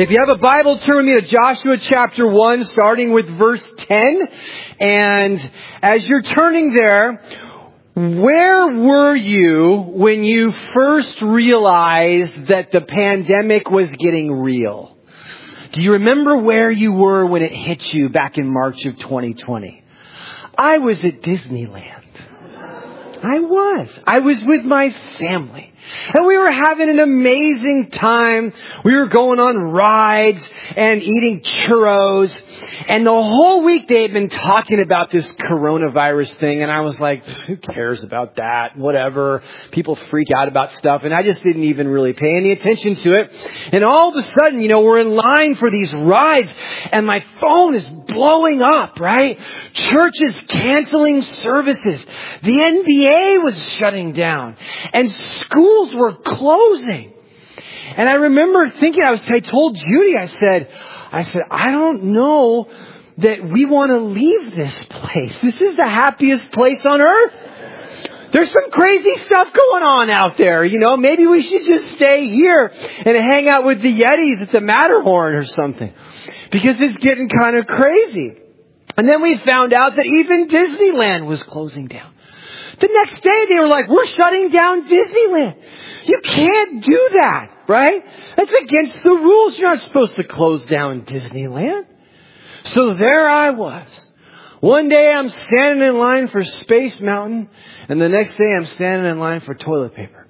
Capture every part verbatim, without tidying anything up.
If you have a Bible, turn with me to Joshua chapter one, starting with verse ten. And as you're turning there, where were you when you first realized that the pandemic was getting real? Do you remember where you were when it hit you back in March of twenty twenty? I was at Disneyland. I was. I was with my family. And we were having an amazing time. We were going on rides and eating churros. And the whole week they had been talking about this coronavirus thing. And I was like, who cares about that? Whatever. People freak out about stuff. And I just didn't even really pay any attention to it. And all of a sudden, you know, we're in line for these rides. And my phone is blowing up, right? Churches canceling services. The N B A was shutting down. And school were closing. And I remember thinking, I was, I told Judy, I said, I said, I don't know that we want to leave this place. This is the happiest place on earth. There's some crazy stuff going on out there. You know, maybe we should just stay here and hang out with the Yetis at the Matterhorn or something. Because it's getting kind of crazy. And then we found out that even Disneyland was closing down. The next day they were like, we're shutting down Disneyland. You can't do that, right? That's against the rules. You're not supposed to close down Disneyland. So there I was. One day I'm standing in line for Space Mountain, and the next day I'm standing in line for toilet paper.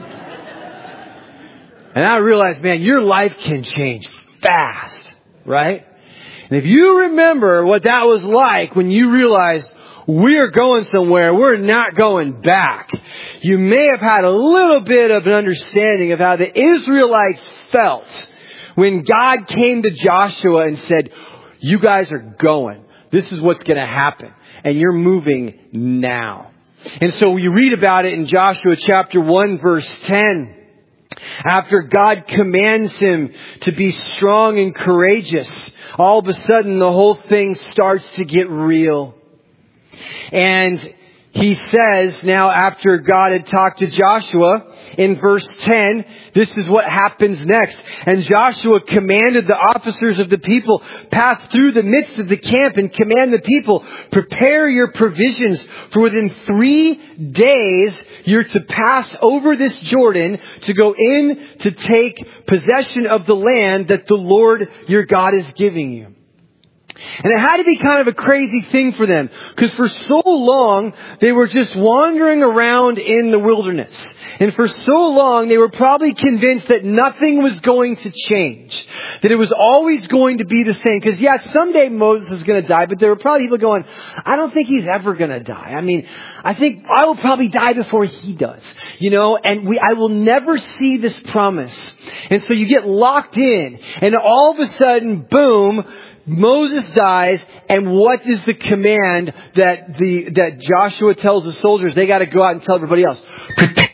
And I realized, man, your life can change fast, right? And if you remember what that was like when you realized, we are going somewhere. We're not going back. You may have had a little bit of an understanding of how the Israelites felt when God came to Joshua and said, you guys are going. This is what's going to happen. And you're moving now. And so we read about it in Joshua chapter one, verse ten. After God commands him to be strong and courageous, all of a sudden the whole thing starts to get real. And he says, now after God had talked to Joshua, in verse ten, this is what happens next. And Joshua commanded the officers of the people, pass through the midst of the camp and command the people, prepare your provisions, for within three days you're to pass over this Jordan to go in to take possession of the land that the Lord your God is giving you. And it had to be kind of a crazy thing for them, because for so long they were just wandering around in the wilderness. And for so long they were probably convinced that nothing was going to change, that it was always going to be the same. Because yeah, someday Moses is going to die, but there were probably people going, I don't think he's ever going to die. I mean, I think I will probably die before he does, you know, and we, I will never see this promise. And so you get locked in, and all of a sudden, boom, Moses dies, and what is the command that the that Joshua tells the soldiers? They got to go out and tell everybody else. Prepare.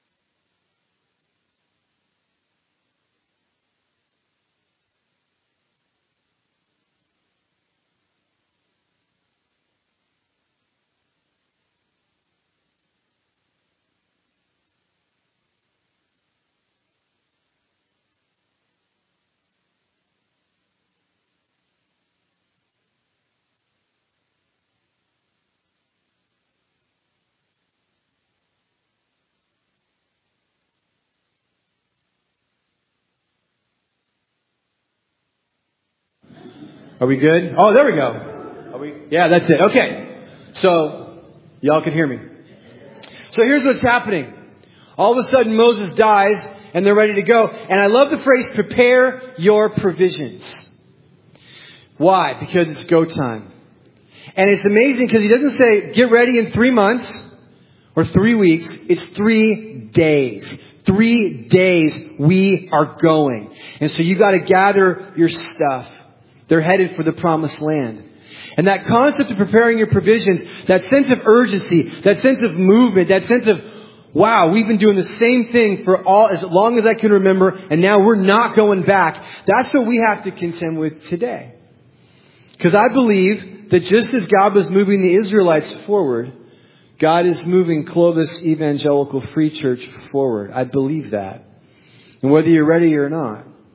Are we good? Oh, there we go. Are we? Yeah, that's it. Okay. So, y'all can hear me. So here's what's happening. All of a sudden Moses dies and they're ready to go. And I love the phrase, prepare your provisions. Why? Because it's go time. And it's amazing because he doesn't say, get ready in three months or three weeks. It's three days. Three days we are going. And so you got to gather your stuff. They're headed for the promised land. And that concept of preparing your provisions, that sense of urgency, that sense of movement, that sense of, wow, we've been doing the same thing for all as long as I can remember, and now we're not going back. That's what we have to contend with today. Because I believe that just as God was moving the Israelites forward, God is moving Clovis Evangelical Free Church forward. I believe that. And whether you're ready or not.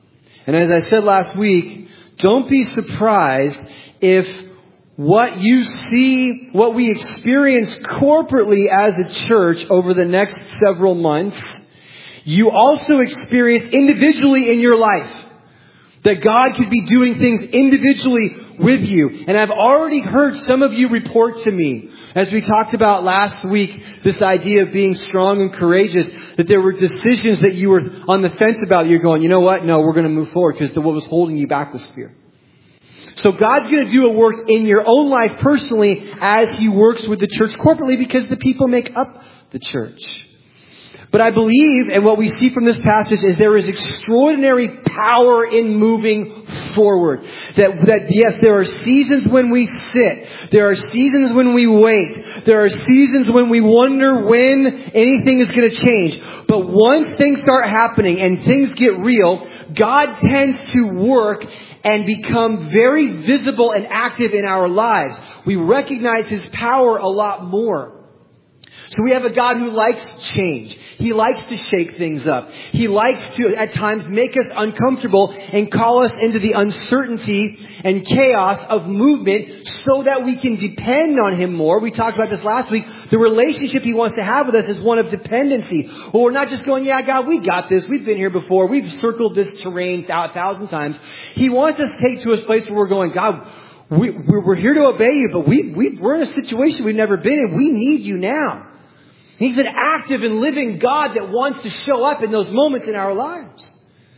And as I said last week, don't be surprised if what you see, what we experience corporately as a church over the next several months, you also experience individually in your life. That God could be doing things individually with you. And I've already heard some of you report to me, as we talked about last week, this idea of being strong and courageous, that there were decisions that you were on the fence about. You're going, you know what? No, we're going to move forward because what was holding you back was fear. So God's going to do a work in your own life personally as He works with the church corporately, because the people make up the church. But I believe, and what we see from this passage, is there is extraordinary power in moving forward. That, that yes, there are seasons when we sit. There are seasons when we wait. There are seasons when we wonder when anything is going to change. But once things start happening and things get real, God tends to work and become very visible and active in our lives. We recognize His power a lot more. So we have a God who likes change. He likes to shake things up. He likes to, at times, make us uncomfortable and call us into the uncertainty and chaos of movement so that we can depend on Him more. We talked about this last week. The relationship He wants to have with us is one of dependency. Well, we're not just going, yeah, God, we got this. We've been here before. We've circled this terrain a thousand times. He wants us to take to a place where we're going, God, we, we're here to obey You, but we, we, we're in a situation we've never been in. We need You now. He's an active and living God that wants to show up in those moments in our lives.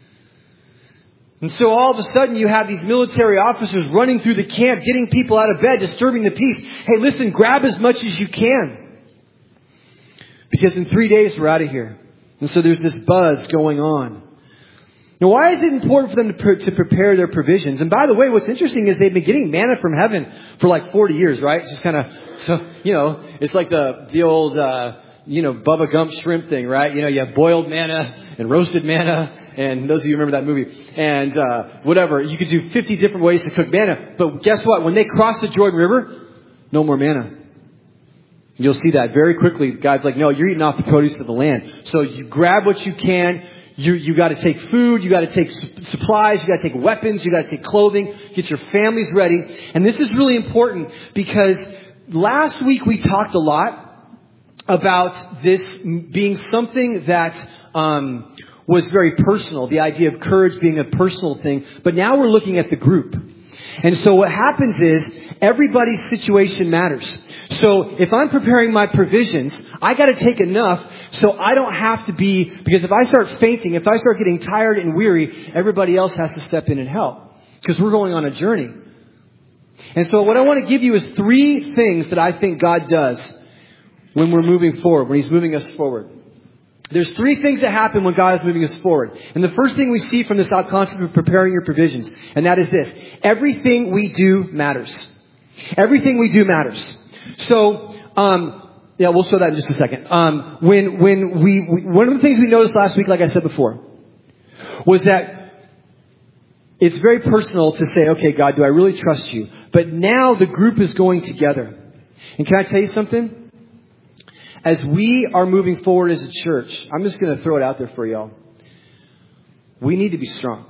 And so all of a sudden you have these military officers running through the camp, getting people out of bed, disturbing the peace. Hey, listen, grab as much as you can. Because in three days we're out of here. And so there's this buzz going on. Now, why is it important for them to, pre- to prepare their provisions? And by the way, what's interesting is they've been getting manna from heaven for like forty years, right? It's just kind of, so, you know, it's like the, the old, uh, you know, Bubba Gump shrimp thing, right? You know, you have boiled manna and roasted manna. And those of you remember that movie. And, uh, whatever. You could do fifty different ways to cook manna. But guess what? When they cross the Jordan River, no more manna. You'll see that very quickly. God's like, no, you're eating off the produce of the land. So you grab what you can. You, you got to take food. You got to take supplies. You got to take weapons. You got to take clothing. Get your families ready. And this is really important because last week we talked a lot about this being something that um, was very personal, the idea of courage being a personal thing. But now we're looking at the group. And so what happens is everybody's situation matters. So if I'm preparing my provisions, I got to take enough so I don't have to be, because if I start fainting, if I start getting tired and weary, everybody else has to step in and help because we're going on a journey. And so what I want to give you is three things that I think God does when we're moving forward, when He's moving us forward. There's three things that happen when God is moving us forward. And the first thing we see from this concept of preparing your provisions, and that is this. Everything we do matters. Everything we do matters. So, um, yeah, we'll show that in just a second. Um, when, when we, we, one of the things we noticed last week, like I said before, was that it's very personal to say, okay, God, do I really trust You? But now the group is going together. And can I tell you something? As we are moving forward as a church, I'm just going to throw it out there for y'all. We need to be strong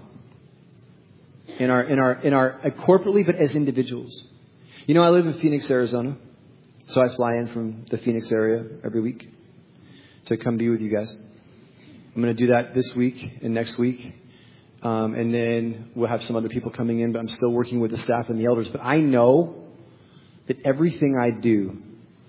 in our, in our, in our, uh, corporately, but as individuals. You know, I live in Phoenix, Arizona. So I fly in from the Phoenix area every week to come be with you guys. I'm going to do that this week and next week. Um, and then we'll have some other people coming in, but I'm still working with the staff and the elders. But I know that everything I do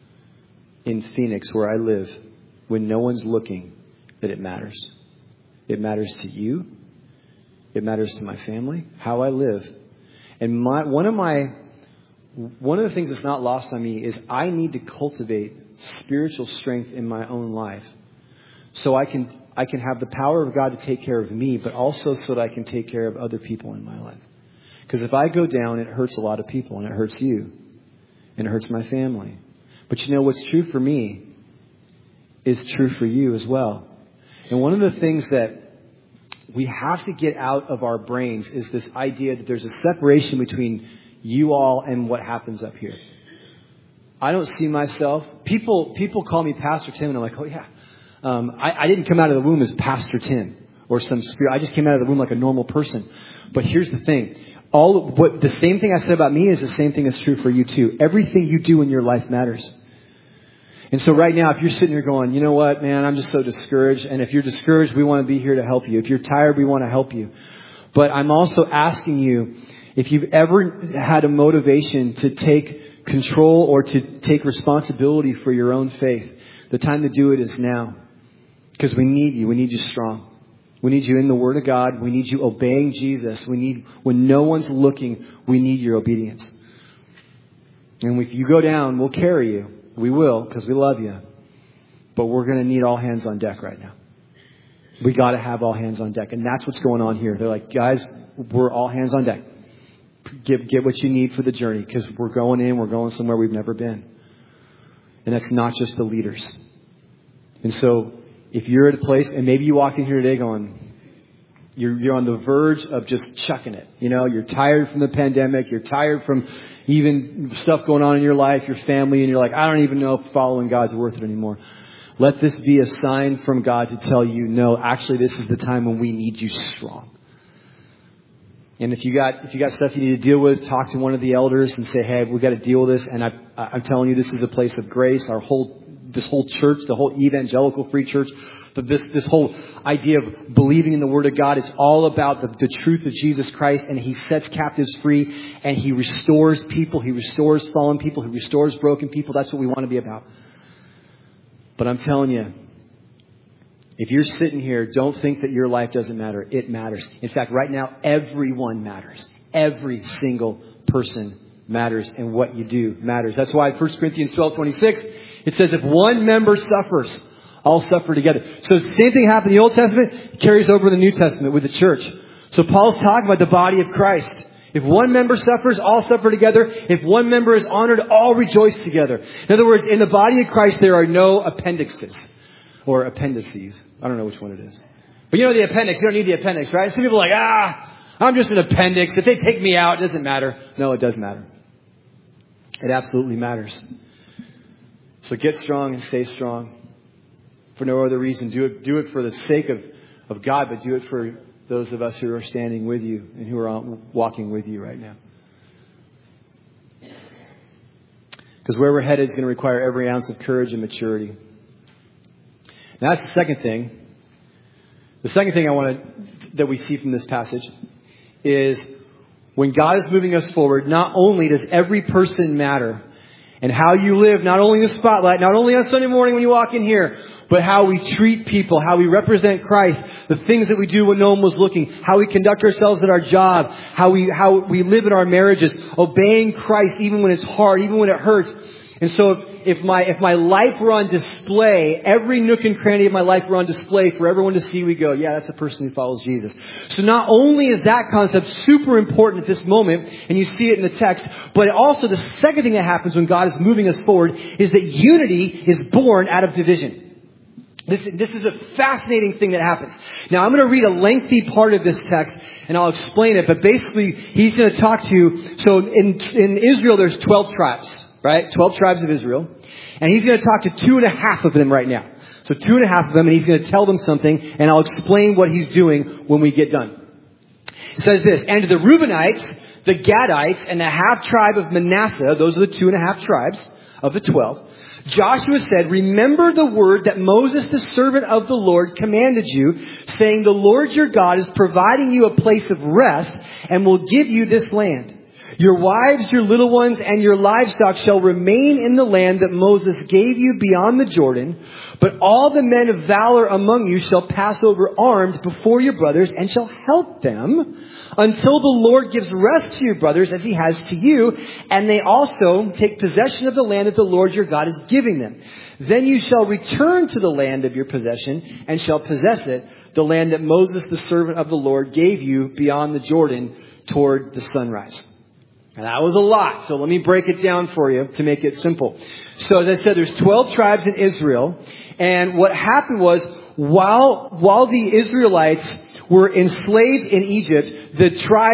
in Phoenix, where I live, when no one's looking, that it matters. It matters to you. It matters to my family, how I live. And my, one of my, one of the things that's not lost on me is I need to cultivate spiritual strength in my own life so I can, I can have the power of God to take care of me, but also so that I can take care of other people in my life. Because if I go down, it hurts a lot of people, and it hurts you, and it hurts my family. But you know what's true for me is true for you as well. And one of the things that we have to get out of our brains is this idea that there's a separation between you all and what happens up here. I don't see myself. People people call me Pastor Tim, and I'm like, oh yeah. Um, I, I didn't come out of the womb as Pastor Tim. or some spirit. I just came out of the womb like a normal person. But here's the thing. All what the same thing I said about me is the same thing that's true for you too. Everything you do in your life matters. And so right now, if you're sitting here going, you know what, man, I'm just so discouraged. And if you're discouraged, we want to be here to help you. If you're tired, we want to help you. But I'm also asking you, if you've ever had a motivation to take control or to take responsibility for your own faith, the time to do it is now. Because we need you. We need you strong. We need you in the Word of God. We need you obeying Jesus. We need, when no one's looking, we need your obedience. And if you go down, we'll carry you. We will, because we love you. But we're going to need all hands on deck right now. We got to have all hands on deck. And that's what's going on here. They're like, guys, we're all hands on deck. Get, get what you need for the journey, because we're going in, we're going somewhere we've never been. And that's not just the leaders. And so if you're at a place, and maybe you walked in here today going, you're, you're on the verge of just chucking it. You know, you're tired from the pandemic. You're tired from even stuff going on in your life, your family, and you're like, I don't even know if following God's worth it anymore. Let this be a sign from God to tell you, no, actually, this is the time when we need you strong. And if you got if you got stuff you need to deal with, talk to one of the elders and say, hey, we got to deal with this. And I, I'm telling you, this is a place of grace. Our whole this whole church, the whole evangelical free church, but this this whole idea of believing in the Word of God, it's all about the, the truth of Jesus Christ. And He sets captives free, and He restores people. He restores fallen people. He restores broken people. That's what we want to be about. But I'm telling you, if you're sitting here, don't think that your life doesn't matter. It matters. In fact, right now, everyone matters. Every single person matters, and what you do matters. That's why First Corinthians twelve twenty-six, it says, if one member suffers, all suffer together. So the same thing happened in the Old Testament, it carries over in the New Testament with the church. So Paul's talking about the body of Christ. If one member suffers, all suffer together. If one member is honored, all rejoice together. In other words, in the body of Christ, there are no appendixes or appendices. I don't know which one it is. But you know the appendix. You don't need the appendix, right? Some people are like, ah, I'm just an appendix. If they take me out, it doesn't matter. No, it does matter. It absolutely matters. So get strong and stay strong. For no other reason. Do it, do it for the sake of, of God, but do it for those of us who are standing with you and who are walking with you right now. Because where we're headed is going to require every ounce of courage and maturity. Now that's the second thing. The second thing I want to, that we see from this passage is when God is moving us forward, not only does every person matter, and how you live, not only in the spotlight, not only on Sunday morning when you walk in here, but how we treat people, how we represent Christ, the things that we do when no one was looking, how we conduct ourselves at our job, how we how we live in our marriages, obeying Christ even when it's hard, even when it hurts. And so if, if my if my life were on display, every nook and cranny of my life were on display for everyone to see, we go, yeah, that's the person who follows Jesus. So not only is that concept super important at this moment, and you see it in the text, but also the second thing that happens when God is moving us forward is that unity is born out of division. This, this is a fascinating thing that happens. Now, I'm going to read a lengthy part of this text, and I'll explain it. But basically, he's going to talk to you. So in, in Israel, there's twelve tribes, right? twelve tribes of Israel. And he's going to talk to two and a half of them right now. So two and a half of them, and he's going to tell them something, and I'll explain what he's doing when we get done. It says this, and to the Reubenites, the Gadites, and the half tribe of Manasseh, those are the two and a half tribes of the twelve, Joshua said, remember the word that Moses, the servant of the Lord, commanded you, saying, the Lord your God is providing you a place of rest and will give you this land. Your wives, your little ones, and your livestock shall remain in the land that Moses gave you beyond the Jordan. But all the men of valor among you shall pass over armed before your brothers and shall help them until the Lord gives rest to your brothers as he has to you. And they also take possession of the land that the Lord your God is giving them. Then you shall return to the land of your possession and shall possess it, the land that Moses, the servant of the Lord, gave you beyond the Jordan toward the sunrise. And that was a lot. So let me break it down for you to make it simple. So as I said, there's twelve tribes in Israel. And what happened was while, while the Israelites were enslaved in Egypt, the tribes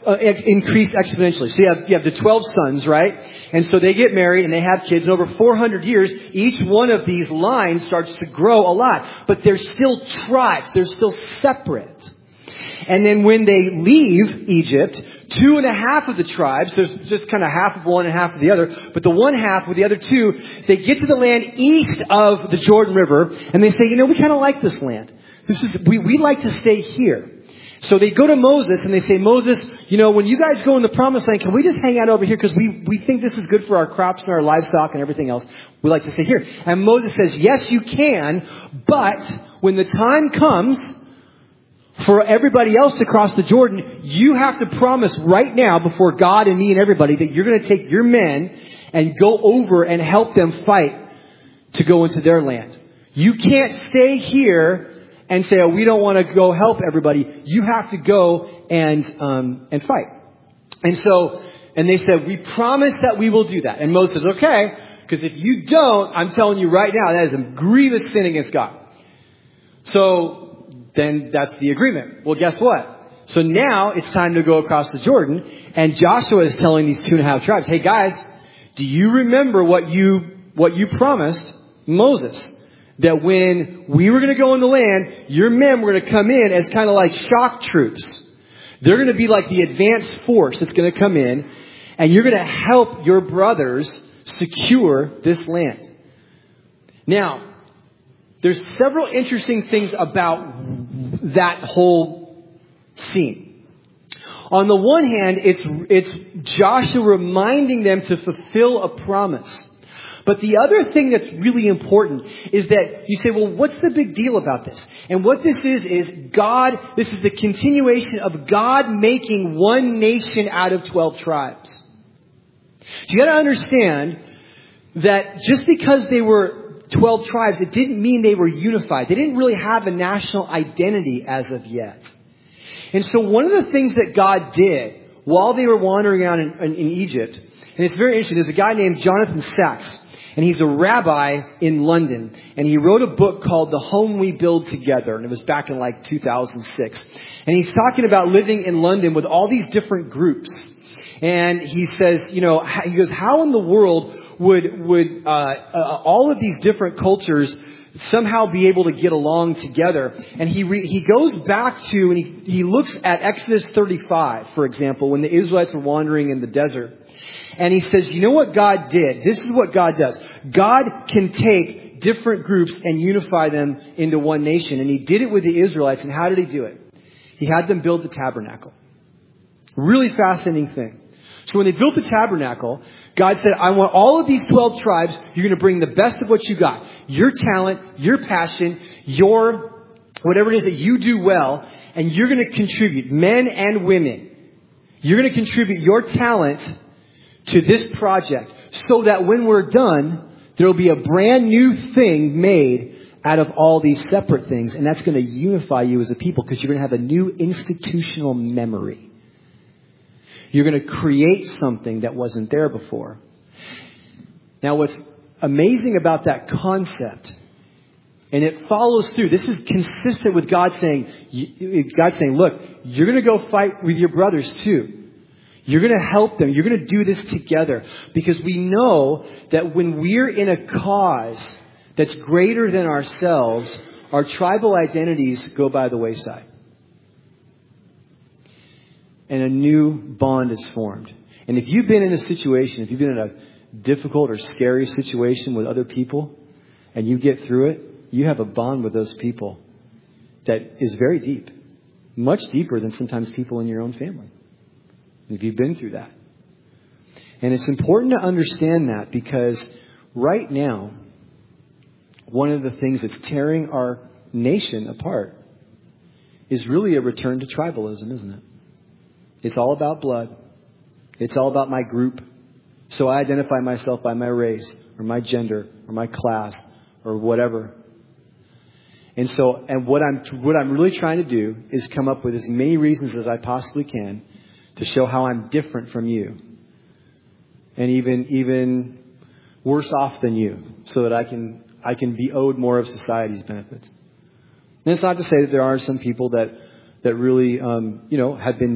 uh, increased exponentially. So you have, you have the twelve sons, right? And so they get married and they have kids. And over four hundred years, each one of these lines starts to grow a lot. But they're still tribes. They're still separate. And then when they leave Egypt, two and a half of the tribes, there's just kind of half of one and half of the other, but the one half with the other two, they get to the land east of the Jordan River, and they say, you know, we kind of like this land. This is, we, we like to stay here. So they go to Moses and they say, Moses, you know, when you guys go in the promised land, can we just hang out over here? Because we, we think this is good for our crops and our livestock and everything else. We like to stay here. And Moses says, yes, you can, but when the time comes for everybody else to cross the Jordan, you have to promise right now before God and me and everybody that you're going to take your men and go over and help them fight to go into their land. You can't stay here and say, oh, we don't want to go help everybody. You have to go and um, and fight. And so, and they said, we promise that we will do that. And Moses says, okay, because if you don't, I'm telling you right now, that is a grievous sin against God. So then that's the agreement. Well, guess what? So now it's time to go across the Jordan. And Joshua is telling these two and a half tribes, hey guys, do you remember what you what you promised Moses? That when we were going to go in the land, your men were going to come in as kind of like shock troops. They're going to be like the advanced force that's going to come in, and you're going to help your brothers secure this land. Now, there's several interesting things about that whole scene. On the one hand, it's it's Joshua reminding them to fulfill a promise. But the other thing that's really important is that you say, well, what's the big deal about this? And what this is, is God, this is the continuation of God making one nation out of twelve tribes. You got to understand that just because they were twelve tribes, it didn't mean they were unified. They didn't really have a national identity as of yet. And so one of the things that God did while they were wandering around in, in, in Egypt, and it's very interesting, there's a guy named Jonathan Sacks. And he's a rabbi in London. And he wrote a book called The Home We Build Together. And it was back in like two thousand six. And he's talking about living in London with all these different groups. And he says, you know, he goes, how in the world would, would, uh, uh all of these different cultures somehow be able to get along together? And he re- he goes back to, and he, he looks at Exodus thirty-five, for example, when the Israelites were wandering in the desert. And he says, you know what God did? This is what God does. God can take different groups and unify them into one nation. And he did it with the Israelites. And how did he do it? He had them build the tabernacle. Really fascinating thing. So when they built the tabernacle, God said, I want all of these twelve tribes, you're going to bring the best of what you got. Your talent, your passion, your whatever it is that you do well. And you're going to contribute, men and women. You're going to contribute your talent to this project so that when we're done, there will be a brand new thing made out of all these separate things. And that's going to unify you as a people because you're going to have a new institutional memory. You're going to create something that wasn't there before. Now, what's amazing about that concept, and it follows through, this is consistent with God saying, God saying, look, you're going to go fight with your brothers too. You're going to help them. You're going to do this together. Because we know that when we're in a cause that's greater than ourselves, our tribal identities go by the wayside. And a new bond is formed. And if you've been in a situation, if you've been in a difficult or scary situation with other people, and you get through it, you have a bond with those people that is very deep. Much deeper than sometimes people in your own family. If you've been through that. And it's important to understand that because right now, one of the things that's tearing our nation apart is really a return to tribalism, isn't it? It's all about blood. It's all about my group. So I identify myself by my race or my gender or my class or whatever. And so, and what I'm, what I'm really trying to do is come up with as many reasons as I possibly can to show how I'm different from you. And even even worse off than you. So that I can I can be owed more of society's benefits. And it's not to say that there aren't some people that that really um, you know, have been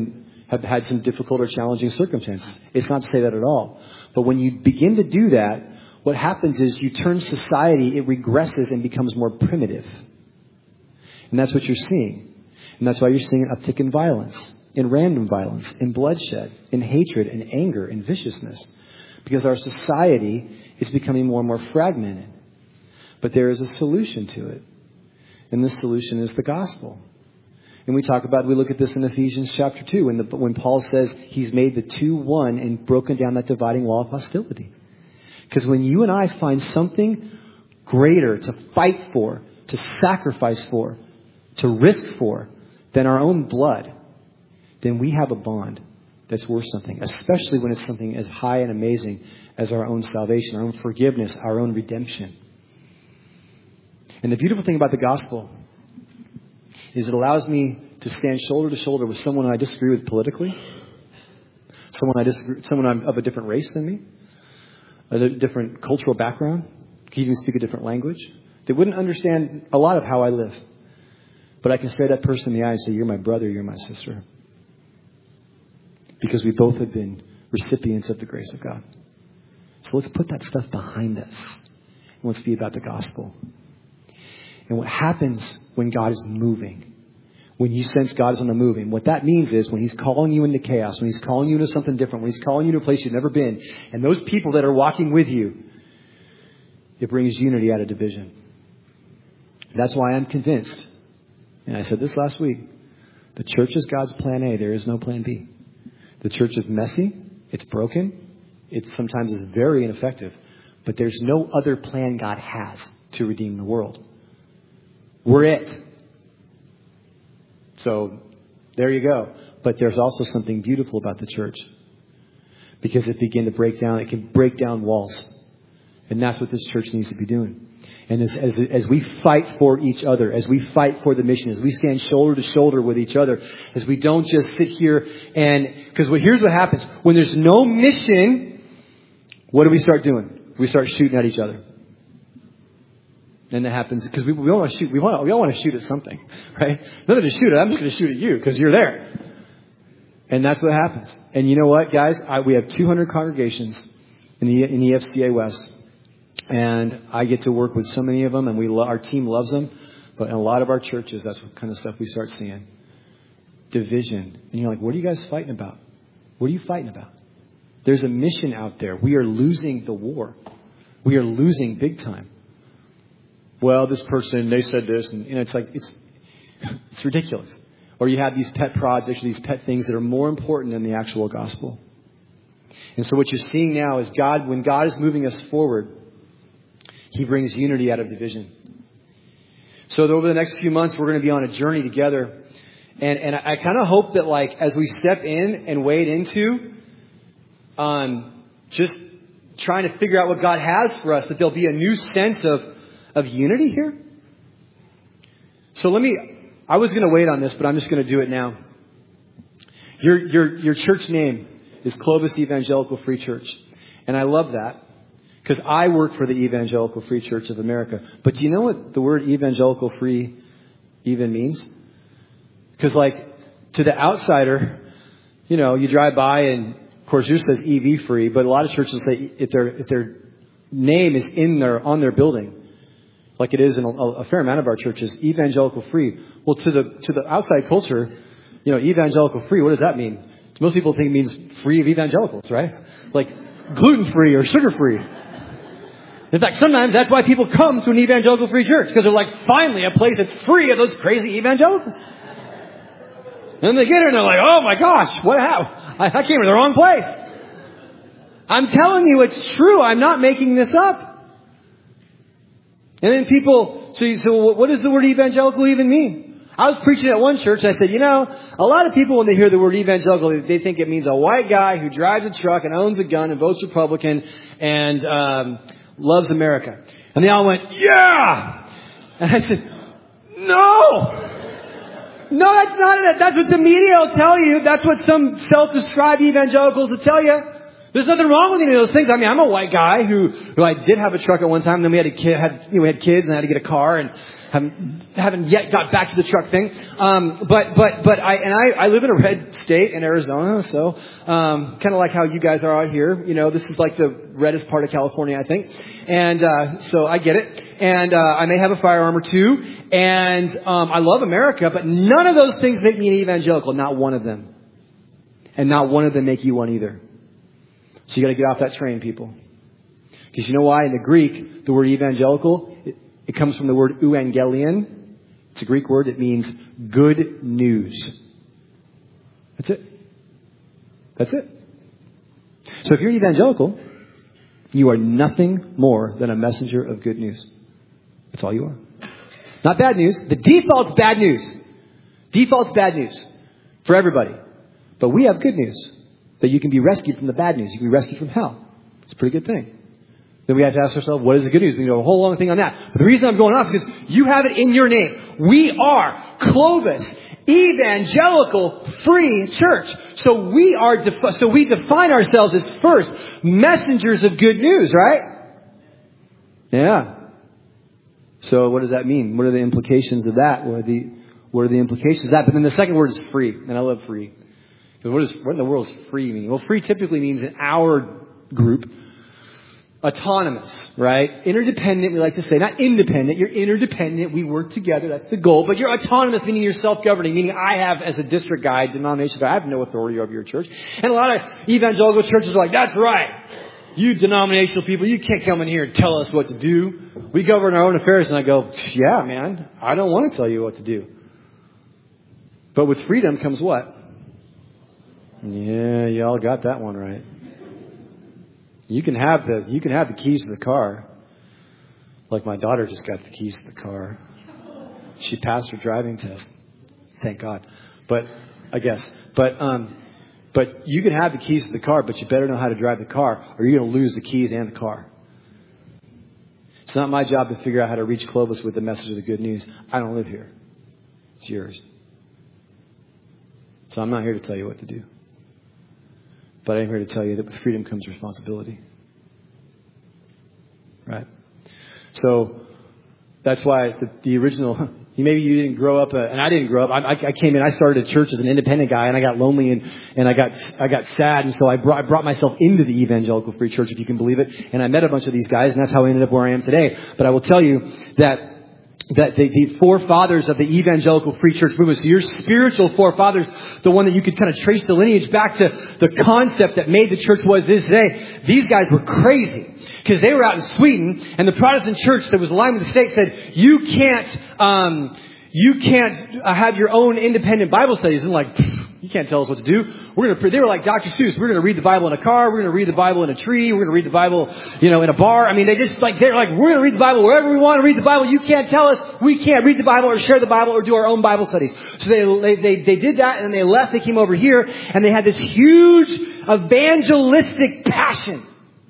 have had some difficult or challenging circumstances. It's not to say that at all. But when you begin to do that, what happens is you turn society, it regresses and becomes more primitive. And that's what you're seeing. And that's why you're seeing an uptick in violence, in random violence, in bloodshed, in hatred, in anger, in viciousness. Because our society is becoming more and more fragmented. But there is a solution to it. And the solution is the gospel. And we talk about, we look at this in Ephesians chapter two, when, the, when Paul says he's made the two one and broken down that dividing wall of hostility. Because when you and I find something greater to fight for, to sacrifice for, to risk for, than our own blood, then we have a bond that's worth something, especially when it's something as high and amazing as our own salvation, our own forgiveness, our own redemption. And the beautiful thing about the gospel is it allows me to stand shoulder to shoulder with someone I disagree with politically, someone I disagree, someone I'm of a different race than me, a different cultural background, can even speak a different language. They wouldn't understand a lot of how I live. But I can stare that person in the eye and say, you're my brother, you're my sister. Because we both have been recipients of the grace of God. So let's put that stuff behind us. And let's be about the gospel. And what happens when God is moving, when you sense God is on the move, and what that means is when he's calling you into chaos, when he's calling you into something different, when he's calling you to a place you've never been, and those people that are walking with you, it brings unity out of division. That's why I'm convinced, and I said this last week, the church is God's plan A. There is no plan B. The church is messy. It's broken. It sometimes is very ineffective. But there's no other plan God has to redeem the world. We're it. So there you go. But there's also something beautiful about the church. Because it begin to break down. It can break down walls. And that's what this church needs to be doing. And as, as, as we fight for each other, as we fight for the mission, as we stand shoulder to shoulder with each other, as we don't just sit here and, because well, here's what happens. When there's no mission, what do we start doing? We start shooting at each other. And that happens because we, we all want to shoot. We want we all want to shoot at something, right? Nothing to shoot at. I'm just going to shoot at you because you're there. And that's what happens. And you know what, guys? I, we have two hundred congregations in the in the E F C A West. And I get to work with so many of them, and we lo- our team loves them. But in a lot of our churches, that's what kind of stuff we start seeing. Division. And you're like, what are you guys fighting about? What are you fighting about? There's a mission out there. We are losing the war. We are losing big time. Well, this person, they said this, and you know, it's like, it's it's ridiculous. Or you have these pet projects, these pet things that are more important than the actual gospel. And so what you're seeing now is God, when God is moving us forward, he brings unity out of division. So over the next few months, we're going to be on a journey together. And, and I kind of hope that, like, as we step in and wade into um, just trying to figure out what God has for us, that there'll be a new sense of, of unity here. So let me, I was going to wait on this, but I'm just going to do it now. Your, your, your church name is Clovis Evangelical Free Church. And I love that. Because I work for the Evangelical Free Church of America. But do you know what the word evangelical free even means? Because, like, to the outsider, you know, you drive by and, of course, yours says E V free. But a lot of churches say if their if their name is in their on their building, like it is in a, a fair amount of our churches, evangelical free. Well, to the to the outside culture, you know, evangelical free. What does that mean? Most people think it means free of evangelicals, right? Like gluten free or sugar free. In fact, sometimes that's why people come to an evangelical free church, because they're like, finally, a place that's free of those crazy evangelicals. And then they get here and they're like, oh my gosh, what happened? I, I came to the wrong place. I'm telling you, it's true. I'm not making this up. And then people, so, you, so what does the word evangelical even mean? I was preaching at one church and I said, you know, a lot of people when they hear the word evangelical, they think it means a white guy who drives a truck and owns a gun and votes Republican and, um, loves America. And they all went, yeah! And I said, no! No, that's not it. That's what the media will tell you. That's what some self-described evangelicals will tell you. There's nothing wrong with any of those things. I mean, I'm a white guy who, who I did have a truck at one time. Then we had a kid, had, you know, we had kids and I had to get a car and haven't, haven't yet got back to the truck thing. Um, but, but, but I, and I, I live in a red state in Arizona. So, um, kind of like how you guys are out here. You know, this is like the reddest part of California, I think. And, uh, so I get it. And, uh, I may have a firearm or two. And, um, I love America, but none of those things make me an evangelical. Not one of them. And not one of them make you one either. So you got to get off that train, people. Because you know why? In the Greek, the word evangelical, it, it comes from the word euangelion. It's a Greek word that means good news. That's it. That's it. So if you're evangelical, you are nothing more than a messenger of good news. That's all you are. Not bad news. The default's bad news. Default's bad news for everybody. But we have good news. That you can be rescued from the bad news. You can be rescued from hell. It's a pretty good thing. Then we have to ask ourselves, what is the good news? We can do a whole long thing on that. But the reason I'm going off is because you have it in your name. We are Clovis Evangelical Free Church. So we are, defi- so we define ourselves as first messengers of good news, right? Yeah. So what does that mean? What are the implications of that? What are the, what are the implications of that? But then the second word is free. And I love free. What, is, what in the world does free mean? Well, free typically means in our group, autonomous, right? Interdependent, we like to say. Not independent. You're interdependent. We work together. That's the goal. But you're autonomous, meaning you're self-governing, meaning I have, as a district guy, denomination guy, I have no authority over your church. And a lot of evangelical churches are like, that's right. You denominational people, you can't come in here and tell us what to do. We govern our own affairs. And I go, yeah, man, I don't want to tell you what to do. But with freedom comes what? Yeah, y'all got that one right. You can have the you can have the keys to the car. Like my daughter just got the keys to the car. She passed her driving test. Thank God. But I guess. But um but you can have the keys to the car, but you better know how to drive the car or you're gonna lose the keys and the car. It's not my job to figure out how to reach Clovis with the message of the good news. I don't live here. It's yours. So I'm not here to tell you what to do. But I'm here to tell you that with freedom comes responsibility. Right? So that's why the, the original, maybe you didn't grow up, uh, and I didn't grow up. I, I came in, I started a church as an independent guy, and I got lonely and, and I got I got sad, and so I brought, I brought myself into the Evangelical Free Church, if you can believe it. And I met a bunch of these guys, and that's how I ended up where I am today. But I will tell you that that the, the forefathers of the Evangelical Free Church movement, so your spiritual forefathers, the one that you could kind of trace the lineage back to the concept that made the church what it is today, these guys were crazy. Because they were out in Sweden, and the Protestant church that was aligned with the state said, you can't, um, you can't uh, have your own independent Bible studies. And like, you can't tell us what to do. We're gonna. They were like Doctor Seuss. We're gonna read the Bible in a car. We're gonna read the Bible in a tree. We're gonna read the Bible, you know, in a bar. I mean, they just like they're like we're gonna read the Bible wherever we want to read the Bible. You can't tell us we can't read the Bible or share the Bible or do our own Bible studies. So they they they, they did that, and then they left. They came over here, and they had this huge evangelistic passion.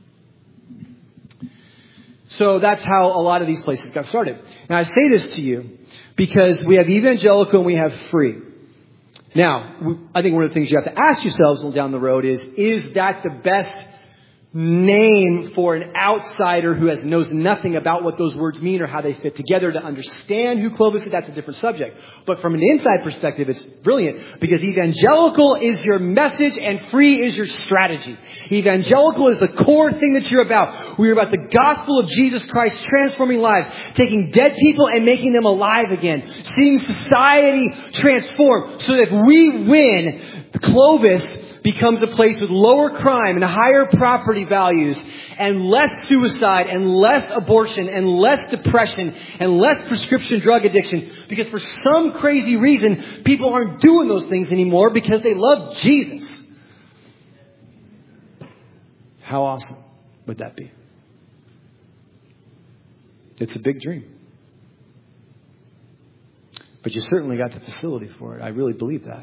So that's how a lot of these places got started. Now I say this to you because we have evangelical and we have free. Now, I think one of the things you have to ask yourselves down the road is, is that the best name for an outsider who has knows nothing about what those words mean or how they fit together to understand who Clovis is? That's a different subject. But from an inside perspective, it's brilliant because evangelical is your message and free is your strategy. Evangelical is the core thing that you're about. We're about the gospel of Jesus Christ transforming lives, taking dead people and making them alive again, seeing society transform so that if we win, Clovis becomes a place with lower crime and higher property values and less suicide and less abortion and less depression and less prescription drug addiction. Because for some crazy reason, people aren't doing those things anymore because they love Jesus. How awesome would that be? It's a big dream. But you certainly got the facility for it. I really believe that.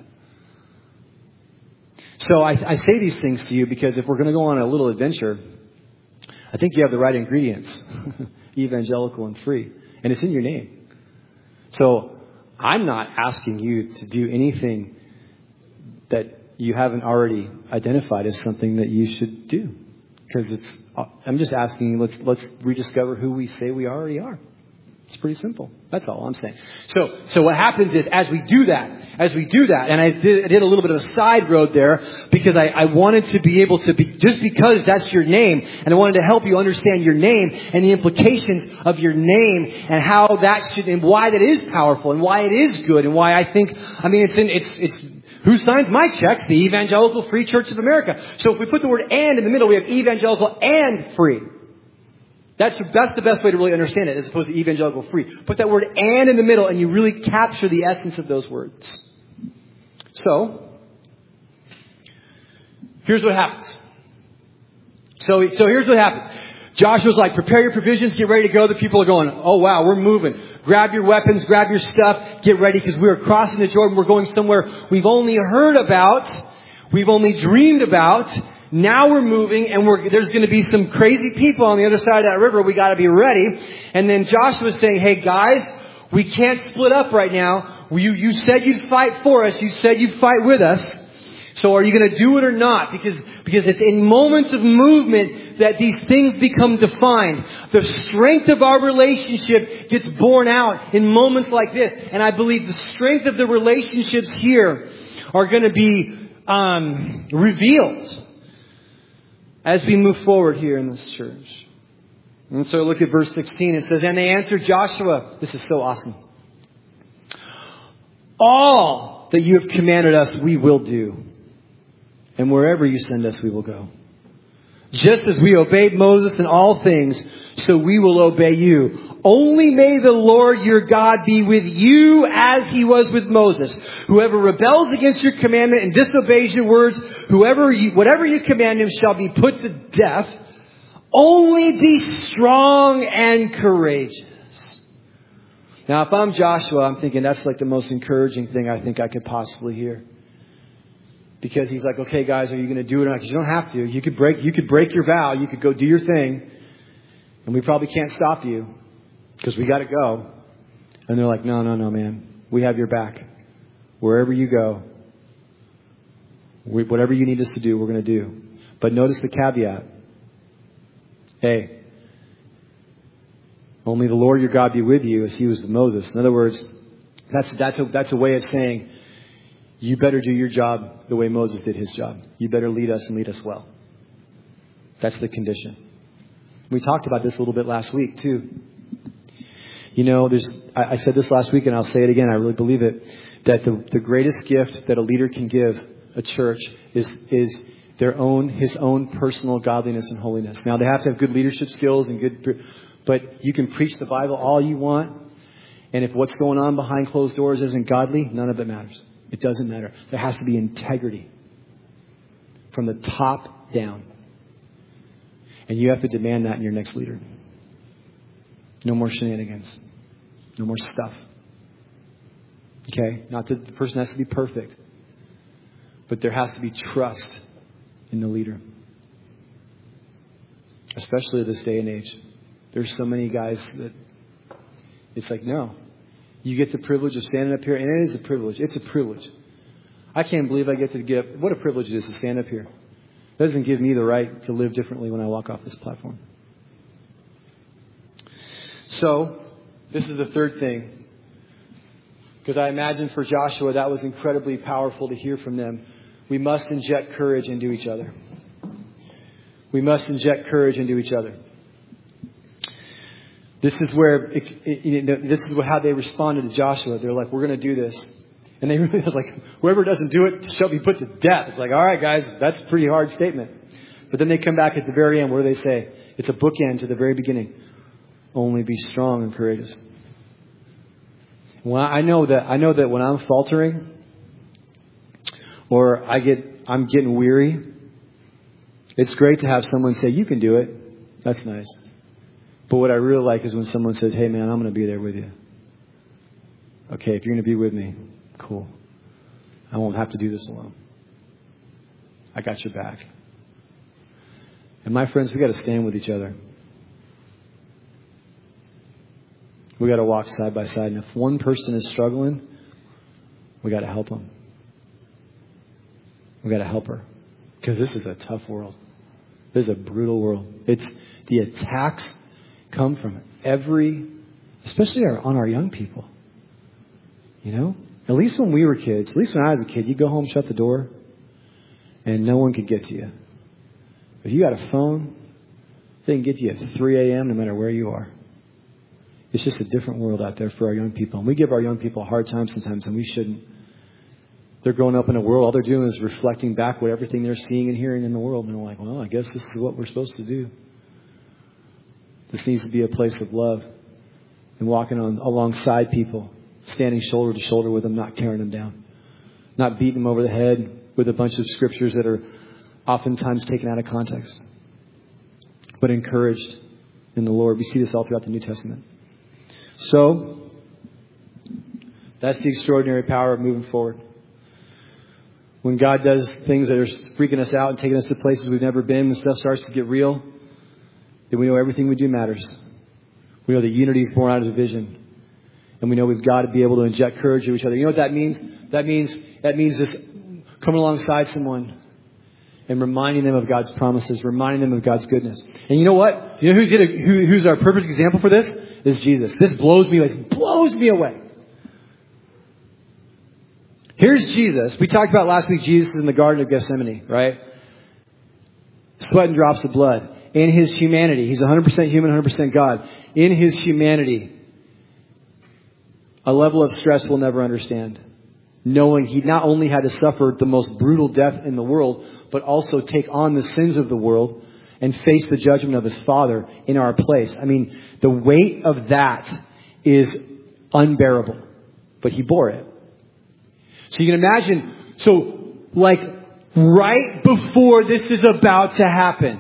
So I, I say these things to you because if we're going to go on a little adventure, I think you have the right ingredients, evangelical and free, and it's in your name. So I'm not asking you to do anything that you haven't already identified as something that you should do. Because it's, I'm just asking you, let's, let's rediscover who we say we already are. It's pretty simple. That's all I'm saying. So, so what happens is, as we do that, as we do that, and I did, I did a little bit of a side road there because I, I wanted to be able to be, just because that's your name, and I wanted to help you understand your name and the implications of your name and how that should, and why that is powerful and why it is good and why I think, I mean, it's in, it's, it's, who signs my checks? The Evangelical Free Church of America. So if we put the word and in the middle, we have evangelical and free. That's, that's the best way to really understand it, as opposed to evangelical free. Put that word and in the middle and you really capture the essence of those words. So, here's what happens. So, so here's what happens. Joshua's like, prepare your provisions, get ready to go. The people are going, oh wow, we're moving. Grab your weapons, grab your stuff, get ready, because we're crossing the Jordan. We're going somewhere we've only heard about, we've only dreamed about. Now we're moving, and we're, there's going to be some crazy people on the other side of that river. We got to be ready. And then Joshua's saying, hey guys, we can't split up right now. You, you said you'd fight for us. You said you'd fight with us. So are you going to do it or not? Because, because it's in moments of movement that these things become defined. The strength of our relationship gets borne out in moments like this. And I believe the strength of the relationships here are going to be um, revealed as we move forward here in this church. And so look at verse sixteen. It says, and they answered Joshua. This is so awesome. All that you have commanded us, we will do. And wherever you send us, we will go. Just as we obeyed Moses in all things, so we will obey you. Only may the Lord your God be with you as he was with Moses. Whoever rebels against your commandment and disobeys your words, whoever you, whatever you command him shall be put to death. Only be strong and courageous. Now, if I'm Joshua, I'm thinking that's like the most encouraging thing I think I could possibly hear. Because he's like, okay, guys, are you going to do it or not? Because you don't have to. You could break, you could break your vow. You could go do your thing. And we probably can't stop you. Because we got to go. And they're like, no, no, no, man. We have your back. Wherever you go, we, whatever you need us to do, we're going to do. But notice the caveat. Hey, only the Lord your God be with you as he was with Moses. In other words, that's, that's, a, that's a way of saying, you better do your job the way Moses did his job. You better lead us and lead us well. That's the condition. We talked about this a little bit last week too. You know, there's, I, I said this last week and I'll say it again. I really believe it. That the, the greatest gift that a leader can give a church is, is their own, his own personal godliness and holiness. Now they have to have good leadership skills and good, but you can preach the Bible all you want. And if what's going on behind closed doors isn't godly, none of it matters. It doesn't matter. There has to be integrity from the top down. And you have to demand that in your next leader. No more shenanigans. No more stuff. Okay? Not that the person has to be perfect. But there has to be trust in the leader. Especially this day and age. There's so many guys that it's like, no. You get the privilege of standing up here. And it is a privilege. It's a privilege. I can't believe I get to get... What a privilege it is to stand up here. It doesn't give me the right to live differently when I walk off this platform. So, this is the third thing. Because I imagine for Joshua, that was incredibly powerful to hear from them. We must inject courage into each other. We must inject courage into each other. This is where, it, it, you know, this is how they responded to Joshua. They're like, we're going to do this. And they really was like, whoever doesn't do it shall be put to death. It's like, all right, guys, that's a pretty hard statement. But then they come back at the very end where they say, it's a bookend to the very beginning. Only be strong and courageous. Well, I know that I know that when I'm faltering, or I get I'm getting weary, it's great to have someone say, "You can do it." That's nice. But what I really like is when someone says, "Hey, man, I'm going to be there with you." Okay, if you're going to be with me, cool. I won't have to do this alone. I got your back. And my friends, we got to stand with each other. We got to walk side by side. And if one person is struggling, we got to help them. We've got to help her. Because this is a tough world. This is a brutal world. It's the attacks come from every, especially our, on our young people. You know? At least when we were kids, at least when I was a kid, you'd go home, shut the door, and no one could get to you. If you got a phone, they can get to you at three a.m. no matter where you are. It's just a different world out there for our young people. And we give our young people a hard time sometimes, and we shouldn't. They're growing up in a world, all they're doing is reflecting back what everything they're seeing and hearing in the world. And they're like, well, I guess this is what we're supposed to do. This needs to be a place of love and walking on alongside people, standing shoulder to shoulder with them, not tearing them down, not beating them over the head with a bunch of scriptures that are oftentimes taken out of context, but encouraged in the Lord. We see this all throughout the New Testament. So, that's the extraordinary power of moving forward. When God does things that are freaking us out and taking us to places we've never been, when stuff starts to get real, then we know everything we do matters. We know that unity is born out of division. And we know we've got to be able to inject courage to each other. You know what that means? That means that means just coming alongside someone and reminding them of God's promises, reminding them of God's goodness. And you know what? You know who did a, who, who's our perfect example for this? Is Jesus. This blows me away. This blows me away. Here's Jesus. We talked about last week, Jesus is in the Garden of Gethsemane, right? Sweat and drops of blood. In his humanity, he's one hundred percent human, one hundred percent God. In his humanity, a level of stress we'll never understand. Knowing he not only had to suffer the most brutal death in the world, but also take on the sins of the world and face the judgment of his Father in our place. I mean, the weight of that is unbearable. But he bore it. So you can imagine, so like right before this is about to happen,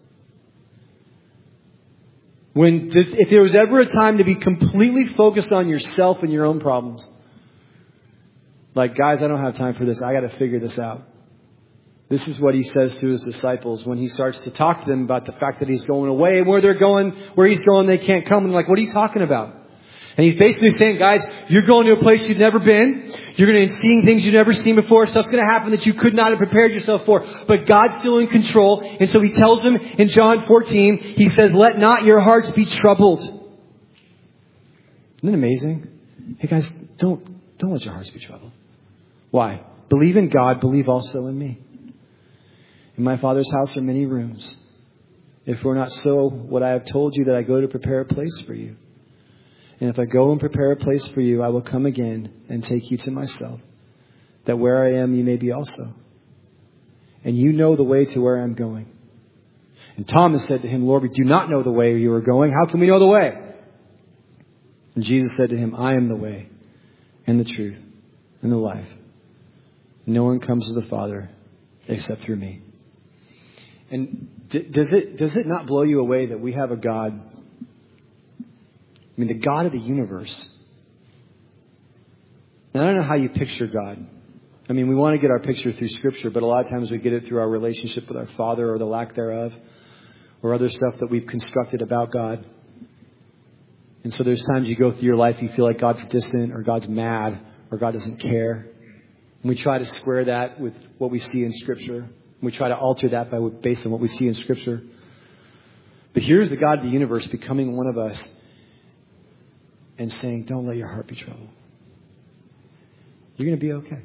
when th- if there was ever a time to be completely focused on yourself and your own problems, like, guys, I don't have time for this. I got to figure this out. This is what he says to his disciples when he starts to talk to them about the fact that he's going away and where they're going, where he's going, they can't come. And like, what are you talking about? And he's basically saying, guys, you're going to a place you've never been. You're going to be seeing things you've never seen before. Stuff's going to happen that you could not have prepared yourself for. But God's still in control. And so he tells them in John fourteen, he says, let not your hearts be troubled. Isn't it amazing? Hey guys, don't, don't let your hearts be troubled. Why? Believe in God, believe also in me. In my Father's house are many rooms. If we're not so, what I have told you that I go to prepare a place for you. And if I go and prepare a place for you, I will come again and take you to myself, that where I am, you may be also. And you know the way to where I'm going. And Thomas said to him, Lord, we do not know the way you are going. How can we know the way? And Jesus said to him, I am the way and the truth and the life. No one comes to the Father except through me. And d- does it does it not blow you away that we have a God? I mean, the God of the universe. And I don't know how you picture God. I mean, we want to get our picture through Scripture, but a lot of times we get it through our relationship with our Father or the lack thereof, or other stuff that we've constructed about God. And so there's times you go through your life, you feel like God's distant, or God's mad, or God doesn't care. And we try to square that with what we see in Scripture. And we try to alter that by based on what we see in Scripture. But here's the God of the universe becoming one of us and saying, don't let your heart be troubled. You're going to be okay.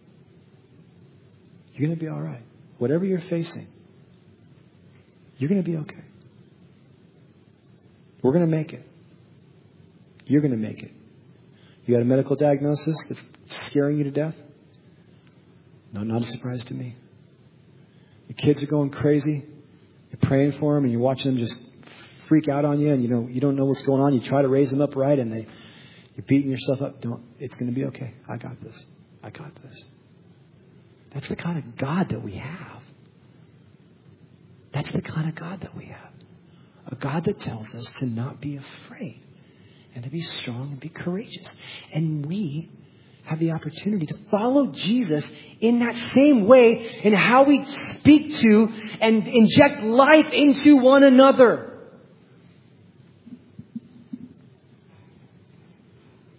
You're going to be all right. Whatever you're facing, you're going to be okay. We're going to make it. You're going to make it. You got a medical diagnosis that's scaring you to death? No, not a surprise to me. Your kids are going crazy. You're praying for them and you're watching them just freak out on you, and you know you don't know what's going on. You try to raise them up right, and they you're beating yourself up. Don't. It's going to be okay. I got this. I got this. That's the kind of God that we have. That's the kind of God that we have. A God that tells us to not be afraid and to be strong and be courageous. And we have the opportunity to follow Jesus in that same way in how we speak to and inject life into one another.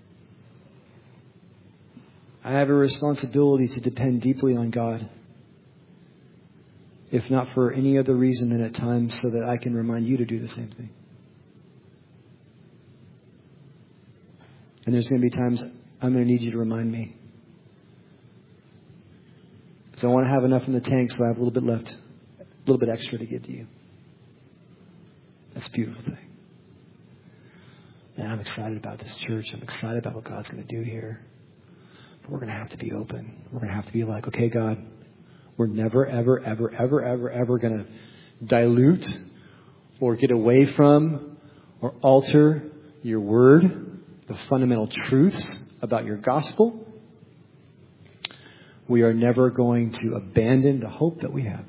I have a responsibility to depend deeply on God if not for any other reason than at times so that I can remind you to do the same thing. And there's going to be times I'm going to need you to remind me. Because I want to have enough in the tank so I have a little bit left, a little bit extra to give to you. That's a beautiful thing. And I'm excited about this church. I'm excited about what God's going to do here. But we're going to have to be open. We're going to have to be like, okay, God, we're never, ever, ever, ever, ever, ever going to dilute or get away from or alter your word, the fundamental truths about your gospel. We are never going to abandon the hope that we have.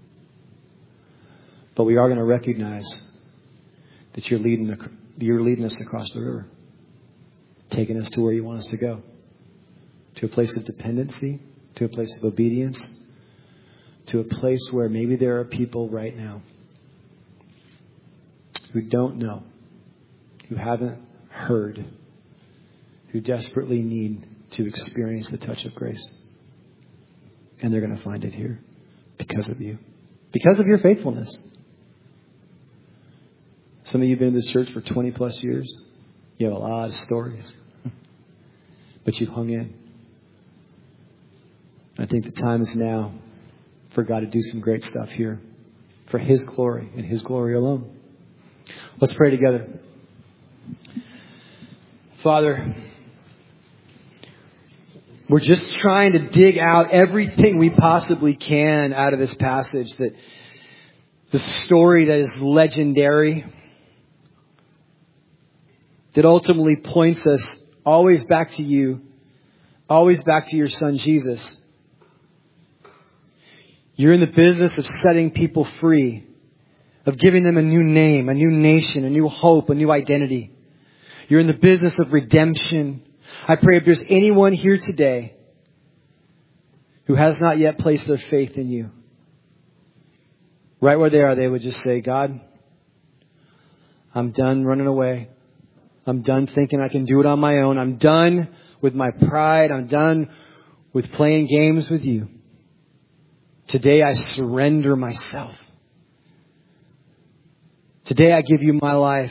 But we are going to recognize that you're leading, you're leading us across the river, taking us to where you want us to go, to a place of dependency, to a place of obedience, to a place where maybe there are people right now who don't know, who haven't heard, who desperately need to experience the touch of grace. And they're going to find it here because of you, because of your faithfulness. Some of you have been in this church for twenty plus years. You have a lot of stories, but you've hung in. I think the time is now for God to do some great stuff here for His glory and His glory alone. Let's pray together. Father, we're just trying to dig out everything we possibly can out of this passage, that the story that is legendary, that ultimately points us always back to you, always back to your Son, Jesus. You're in the business of setting people free, of giving them a new name, a new nation, a new hope, a new identity. You're in the business of redemption. I pray if there's anyone here today who has not yet placed their faith in you, right where they are, they would just say, God, I'm done running away. I'm done thinking I can do it on my own. I'm done with my pride. I'm done with playing games with you. Today I surrender myself. Today I give you my life.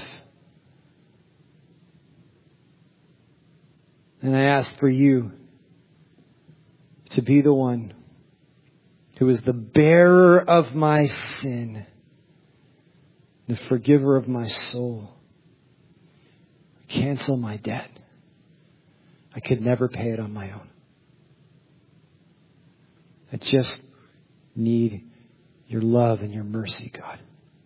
And I ask for you to be the one who is the bearer of my sin, the forgiver of my soul. Cancel my debt. I could never pay it on my own. I just need your love and your mercy, God.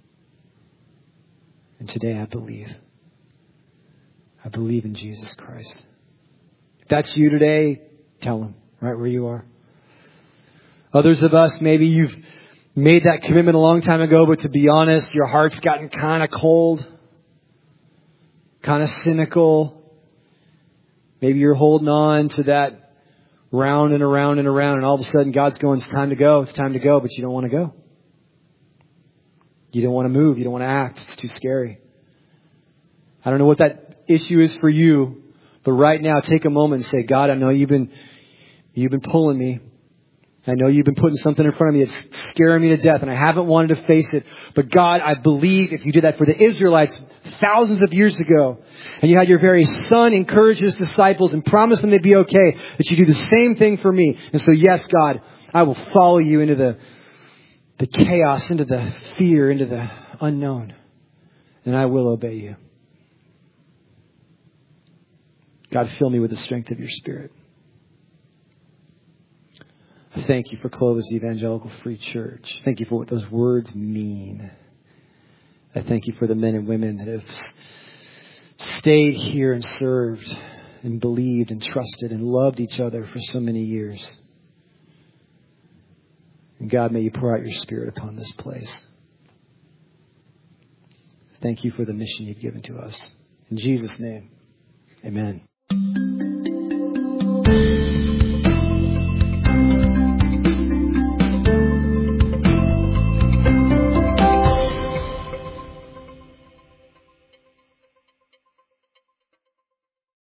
And today I believe. I believe in Jesus Christ. If that's you today, tell Him right where you are. Others of us, maybe you've made that commitment a long time ago, but to be honest, your heart's gotten kind of cold, kind of cynical. Maybe you're holding on to that round and around and around, and all of a sudden God's going, it's time to go, it's time to go, but you don't want to go. You don't want to move, you don't want to act, it's too scary. I don't know what that issue is for you, but right now take a moment and say, God, I know you've been, you've been pulling me. I know you've been putting something in front of me. It's scaring me to death, and I haven't wanted to face it. But God, I believe if you did that for the Israelites thousands of years ago, and you had your very Son encourage His disciples and promise them they'd be okay, that you do the same thing for me. And so, yes, God, I will follow you into the, the chaos, into the fear, into the unknown, and I will obey you. God, fill me with the strength of your Spirit. Thank you for Clovis Evangelical Free Church. Thank you for what those words mean. I thank you for the men and women that have stayed here and served and believed and trusted and loved each other for so many years. And God, may you pour out your Spirit upon this place. Thank you for the mission you've given to us. In Jesus' name, amen.